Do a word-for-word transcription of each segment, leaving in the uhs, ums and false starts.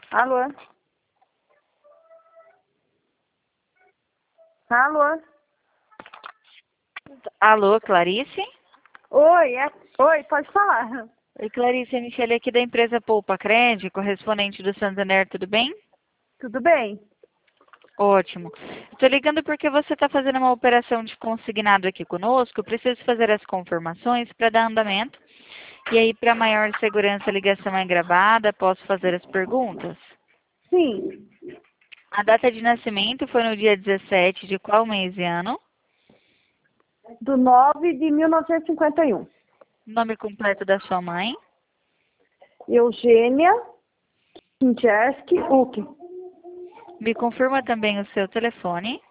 Alô? Alô? Alô, Clarice? Oi, é... Oi, pode falar. Oi, Clarice, é Michele aqui da empresa Poupa Cred, correspondente do Santander, tudo bem? Tudo bem? Ótimo. Estou ligando porque você está fazendo uma operação de consignado aqui conosco. Eu preciso fazer as confirmações para dar andamento. E aí, para maior segurança, a ligação é gravada. Posso fazer as perguntas? Sim. A data de nascimento foi no dia dezessete de qual mês e ano? Do nove de mil novecentos e cinquenta e um. Nome completo da sua mãe? Eugênia Kincheski Uck. Me confirma também o seu telefone.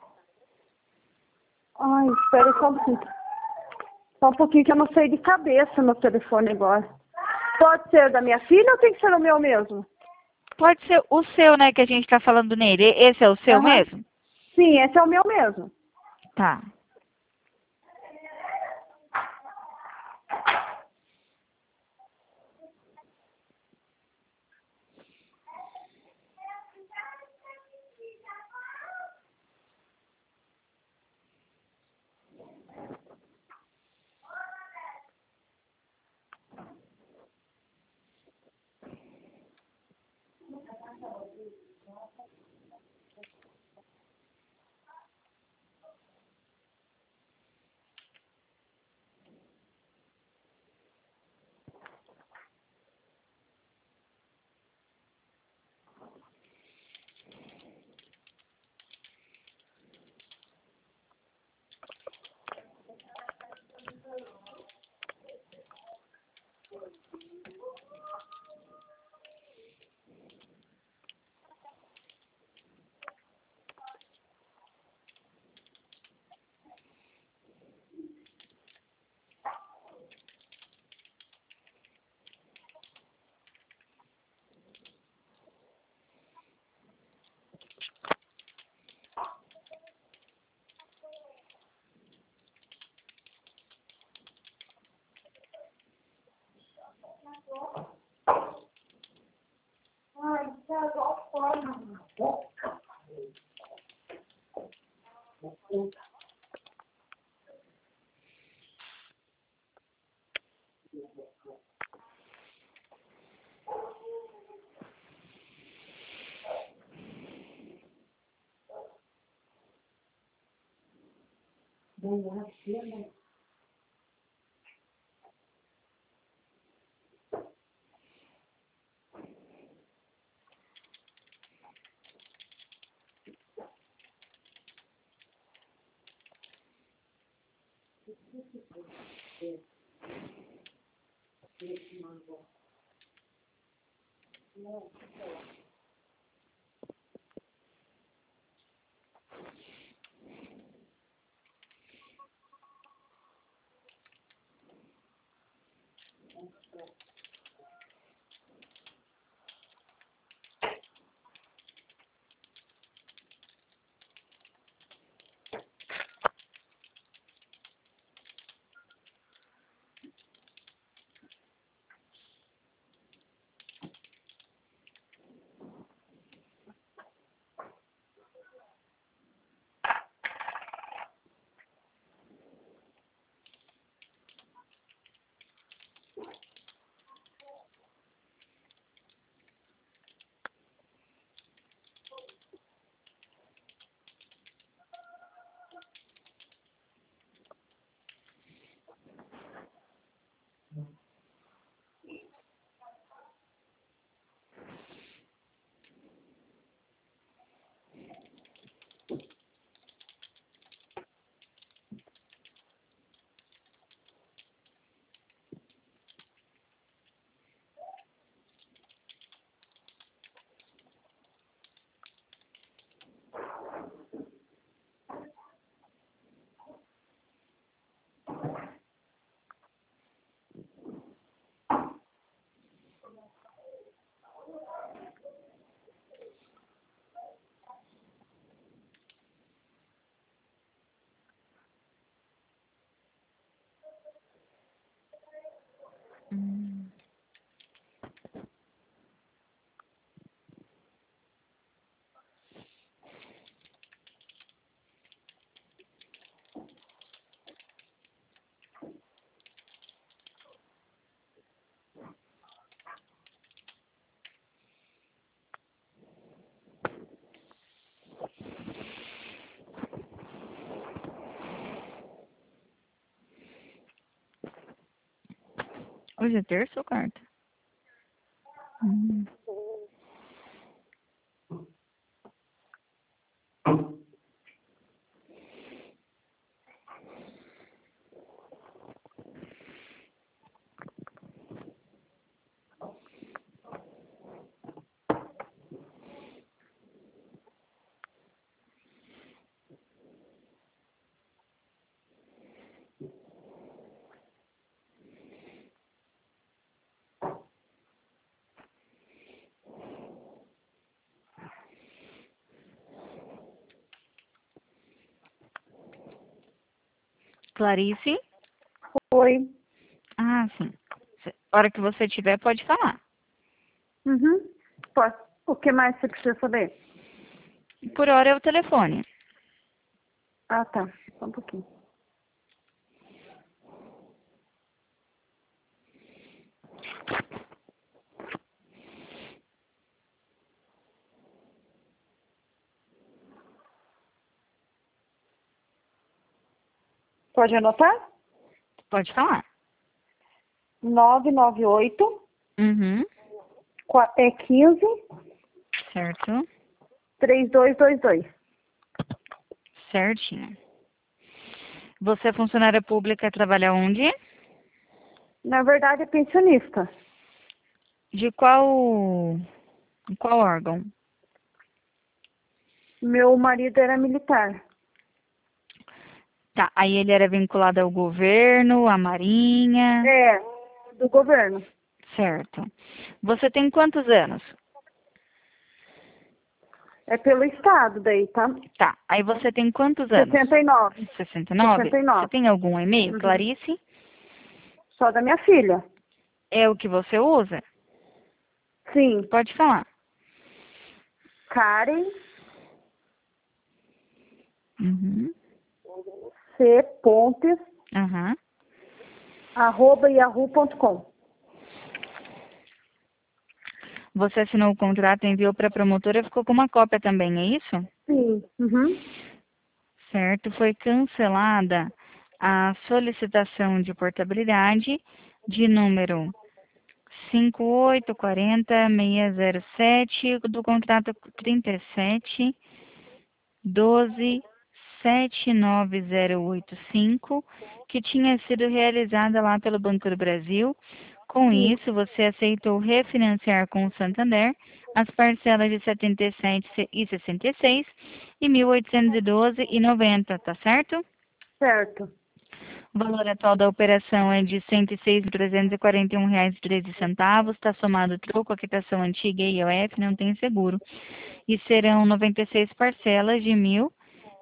Ai, espera só um pouquinho. Só um pouquinho que eu não sei de cabeça no telefone agora. Pode ser da minha filha ou tem que ser o meu mesmo? Pode ser o seu, né, que a gente está falando nele. Esse é o seu Aham. mesmo? Sim, esse é o meu mesmo. Tá. Ai, tá igual forma. Hoje é terça ou quarta? Hum. Clarice? Oi. Ah, sim. Se- hora que você tiver, pode falar. Uhum. Pode. O que mais você precisa saber? Por hora é o telefone. Ah, tá. Só um pouquinho. Pode anotar? Pode falar. nove nove oito, Uhum. qua- é quinze, Certo. três dois dois dois. Certinho. Você é funcionária pública, trabalha onde? Na verdade, é pensionista. De qual, qual órgão? Meu marido era militar. Tá, aí ele era vinculado ao governo, à marinha. É, do governo. Certo. Você tem quantos anos? É pelo Estado daí, tá? Tá, aí você tem quantos anos? sessenta e nove. sessenta e nove? sessenta e Você nove. tem algum e-mail, Uhum. Clarice? Só da minha filha. É o que você usa? Sim. Pode falar. Karen Uhum. C. Pontes, Aham. arroba yahoo ponto com. Você assinou o contrato, enviou para a promotora, ficou com uma cópia também, é isso? Sim. Uhum. Certo, foi cancelada a solicitação de portabilidade de número cinco oito quatro zero seis zero sete do contrato trinta e sete doze sete nove zero oito cinco, que tinha sido realizada lá pelo Banco do Brasil. Com Sim. isso, você aceitou refinanciar com o Santander as parcelas de setenta e sete e sessenta e seis e mil oitocentos e doze e noventa, tá certo? Certo. O valor atual da operação é de cento e seis mil trezentos e quarenta e um reais e treze centavos, está somado troco, a quitação antiga e I O F, não tem seguro. E serão noventa e seis parcelas de mil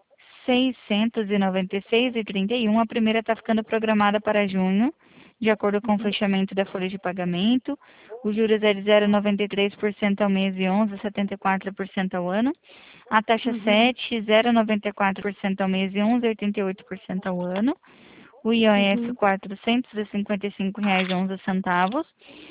seiscentos e noventa e seis e trinta e um. A primeira está ficando programada para junho, de acordo com o fechamento da folha de pagamento. Os juros é de zero vírgula noventa e três por cento ao mês e onze vírgula setenta e quatro por cento ao ano. A taxa Uhum. sete, zero vírgula noventa e quatro por cento ao mês e onze vírgula oitenta e oito por cento ao ano. O I O F Uhum. R quatrocentos e cinquenta e cinco reais e onze centavos.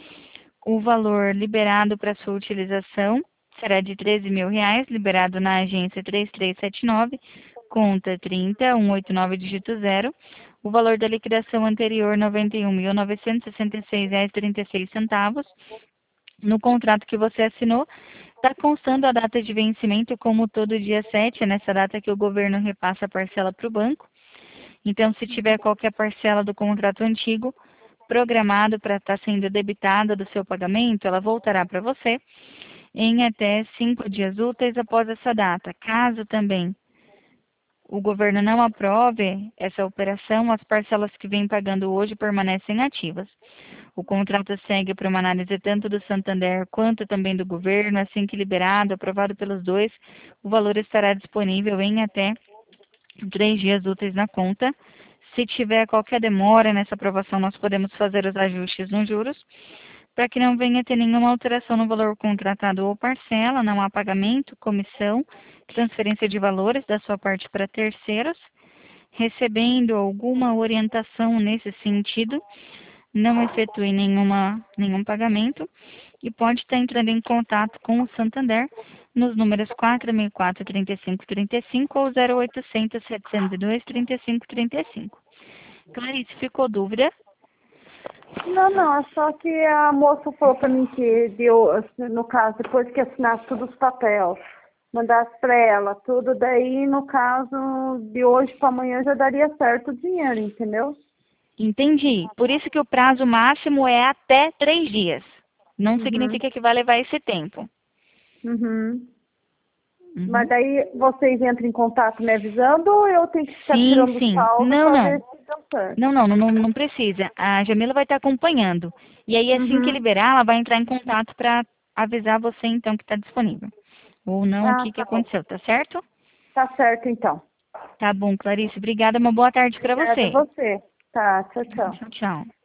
O valor liberado para sua utilização será de treze mil reais, liberado na agência três três sete nove, conta trinta, cento e oitenta e nove, dígito zero. O valor da liquidação anterior, noventa e um mil novecentos e sessenta e seis reais e trinta e seis centavos. No contrato que você assinou, está constando a data de vencimento como todo dia sete, é nessa data que o governo repassa a parcela para o banco. Então, se tiver qualquer parcela do contrato antigo programado para estar sendo debitada do seu pagamento, ela voltará para você em até cinco dias úteis após essa data. Caso também o governo não aprove essa operação, as parcelas que vem pagando hoje permanecem ativas. O contrato segue para uma análise tanto do Santander quanto também do governo. Assim que liberado, aprovado pelos dois, o valor estará disponível em até três dias úteis na conta. Se tiver qualquer demora nessa aprovação, nós podemos fazer os ajustes nos juros, para que não venha ter nenhuma alteração no valor contratado ou parcela, não há pagamento, comissão, transferência de valores da sua parte para terceiros. Recebendo alguma orientação nesse sentido, não efetue nenhuma, nenhum pagamento e pode estar entrando em contato com o Santander nos números quatro seis quatro, três cinco três cinco ou zero oitocentos, setecentos e dois, trinta e cinco trinta e cinco. Clarice, ficou dúvida? Não, não, é só que a moça falou pra mim que deu, no caso, depois que assinasse todos os papéis, mandasse pra ela tudo, daí no caso de hoje pra amanhã já daria certo o dinheiro, entendeu? Entendi. Por isso que o prazo máximo é até três dias. Não Uhum, significa que vai levar esse tempo. uhum. Uhum. Mas daí vocês entram em contato me avisando ou eu tenho que ficar Sim, tirando sim. saldo Não, pra não. ver se deu certo? Não, não, não, não precisa. A Jamila vai estar acompanhando. E aí, assim que Uhum. liberar, ela vai entrar em contato para avisar você, então, que está disponível. Ou não, o Ah, que, que tá bom. aconteceu, tá certo? Tá certo então. Tá bom, Clarice. Obrigada. Uma boa tarde para Obrigada a você. você. Tá, tchau, tchau. Tchau, tchau.